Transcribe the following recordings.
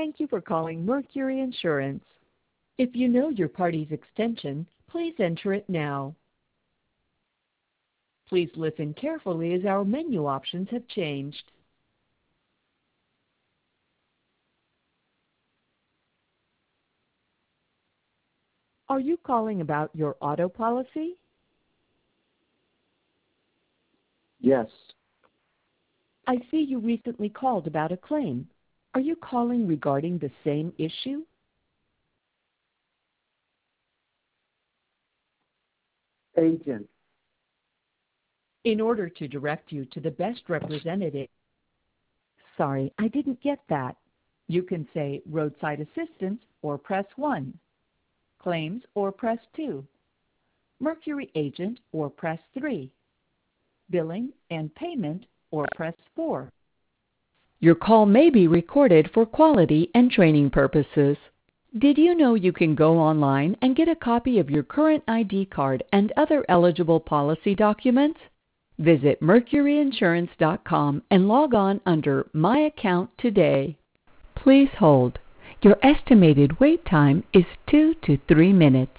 Thank you for calling Mercury Insurance. If you know your party's extension, please enter it now. Please listen carefully as our menu options have changed. Are you calling about your auto policy? Yes. I see you recently called about a claim. Are you calling regarding the same issue? Agent. In order to direct you to the best representative. Sorry, I didn't get that. You can say roadside assistance or press 1, claims or press 2, Mercury agent or press 3, billing and payment or press 4. Your call may be recorded for quality and training purposes. Did you know you can go online and get a copy of your current ID card and other eligible policy documents? Visit mercuryinsurance.com and log on under My Account today. Please hold. Your estimated wait time is 2 to 3 minutes.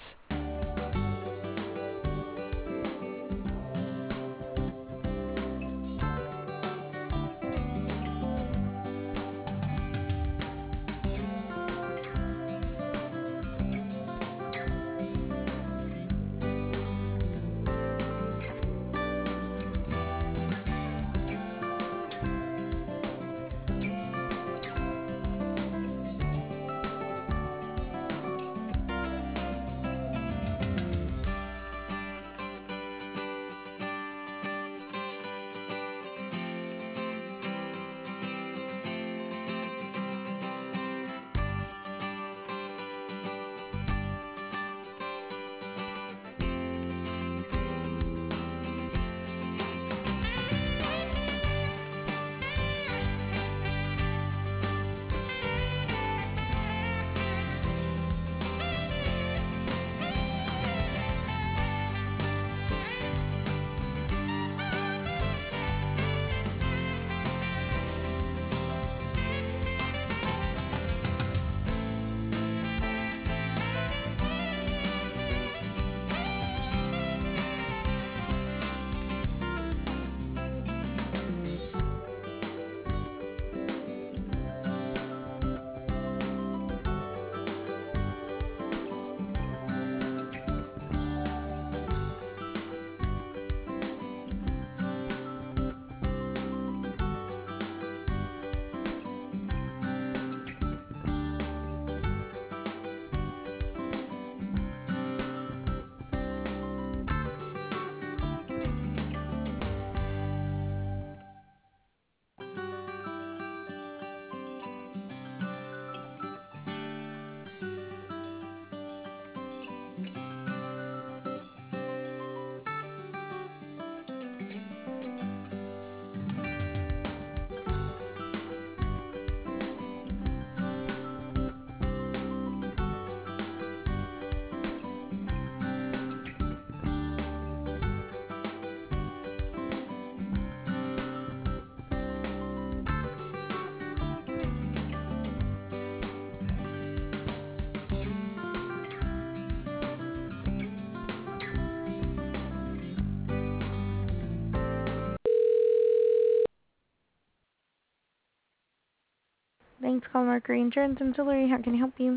Thanks, call Mercury Insurance and Ancillary. How can I help you?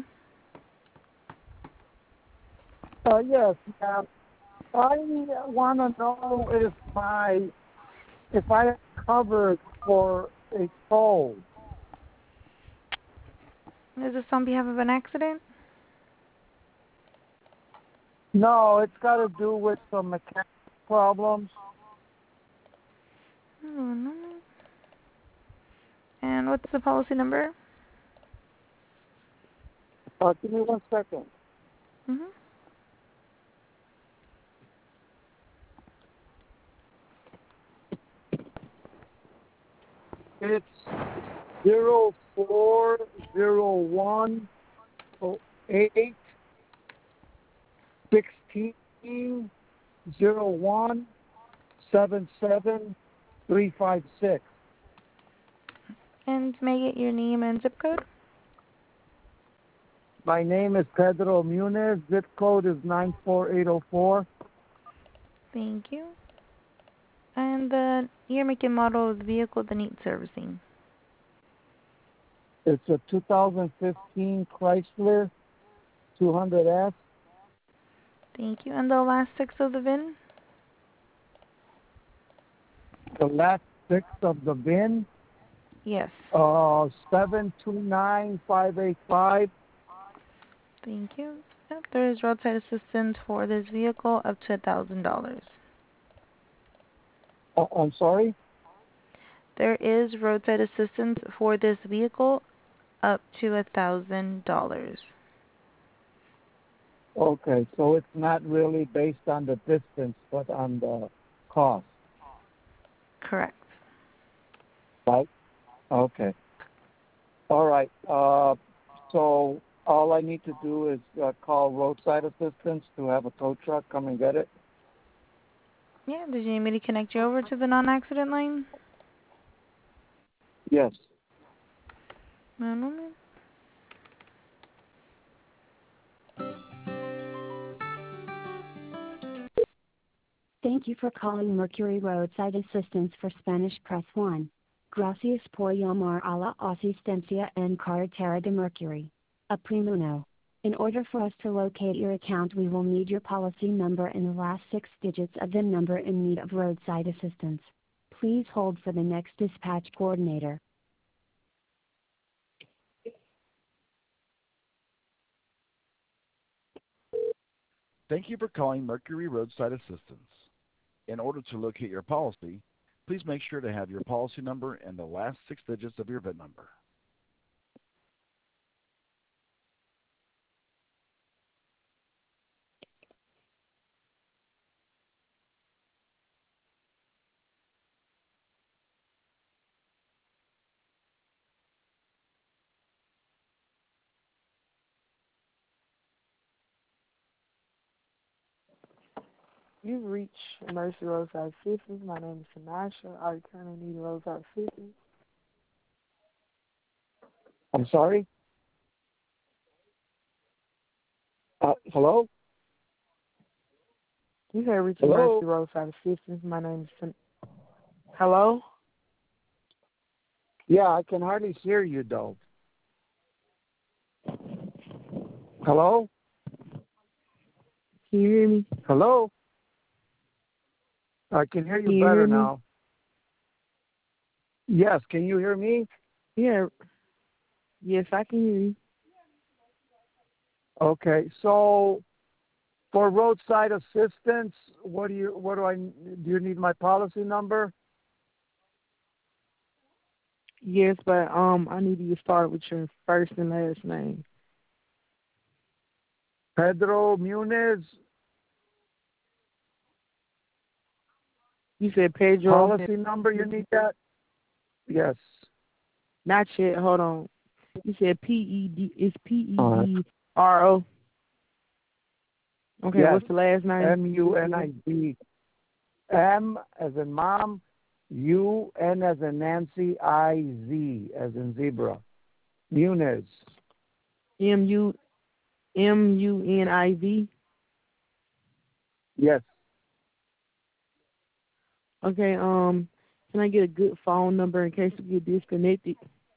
Yes, ma'am. I want to know if I am covered for a toll. Is this on behalf of an accident? No, it's got to do with some mechanical problems. No. And what's the policy number? Give me 1 second. Mm-hmm. It's 0401 08 16 01 77 356. And may I get your name and zip code? My name is Pedro Munez. Zip code is 94804. Thank you. And the year, make, and model of the vehicle that needs servicing. It's a 2015 Chrysler 200S. Thank you. And the last 6 of the VIN? The last 6 of the VIN, Yes. 729585. Thank you. Yep, there is roadside assistance for this vehicle up to $1,000. Oh, I'm sorry? There is roadside assistance for this vehicle up to $1,000. Okay, so it's not really based on the distance, but on the cost, Correct. right? Okay. All right. So all I need to do is call roadside assistance to have a tow truck come and get it? Yeah, did you need me to connect you over to the non-accident line? Yes. One moment. Thank you for calling Mercury Roadside Assistance. For Spanish, press 1. Gracias por llamar a la asistencia en carretera de Mercury. A primo. In order for us to locate your account, we will need your policy number and the last 6 digits of the number in need of roadside assistance. Please hold for the next dispatch coordinator. Thank you for calling Mercury Roadside Assistance. In order to locate your policy, please make sure to have your policy number and the last 6 digits of your VIN number. You've reached Mercy Roadside Assistance. My name is Sanasha. I currently need roadside assistance. I'm sorry? Hello? You have reached Hello? Mercy Roadside Assistance. My name is Hello? Yeah, I can hardly hear you, though. Hello? Can you hear me? Hello? I can hear you Can you better hear me? now. Yes, can you hear me? Yeah. Yes, I can hear you. Okay, so for roadside assistance, do you need my policy number? Yes, but I need you to start with your first and last name. Pedro Munez. You said Pedro. Policy number, you need that? Yes. Not yet. Hold on. You said P-E-D. It's P-E-D-R-O. Okay, Yes. what's the last name? M-U-N-I-Z. M as in mom, U-N as in Nancy, I-Z as in zebra. Munez. M-U-N-I-V. Yes. Okay, can I get a good phone number in case we get disconnected?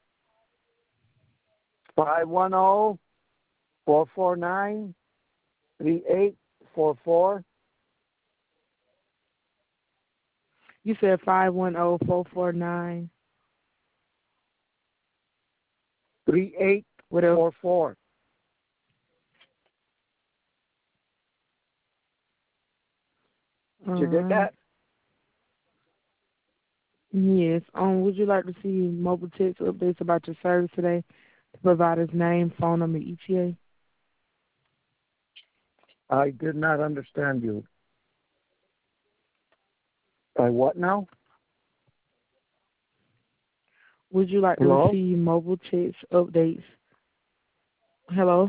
510-449-3844. You said 510-449. 3844. Did you get that? Yes. Would you like to see mobile text updates about your service today? The provider's name, phone number, ETA? I did not understand you. By what now? Would you like to Hello? receive mobile text updates? Hello?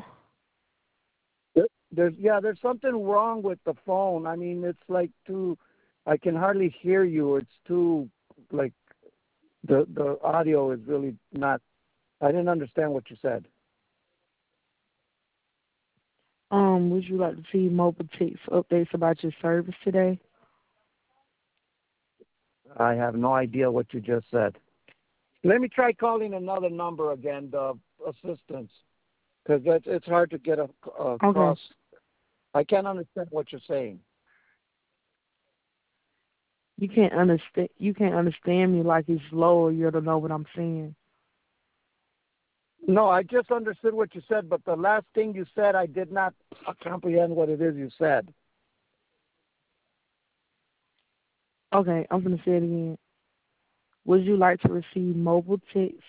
There's something wrong with the phone. I mean, it's like I can hardly hear you. It's too, like, the audio is really not, I didn't understand what you said. Would you like to see mobile text updates about your service today? I have no idea what you just said. Let me try calling another number again, the assistance, because it's hard to get across. I can't understand what you're saying. You can't understand. You can't understand me like it's low, or you don't know what I'm saying. No, I just understood what you said, but the last thing you said, I did not comprehend what it is you said. Okay, I'm going to say it again. Would you like to receive mobile text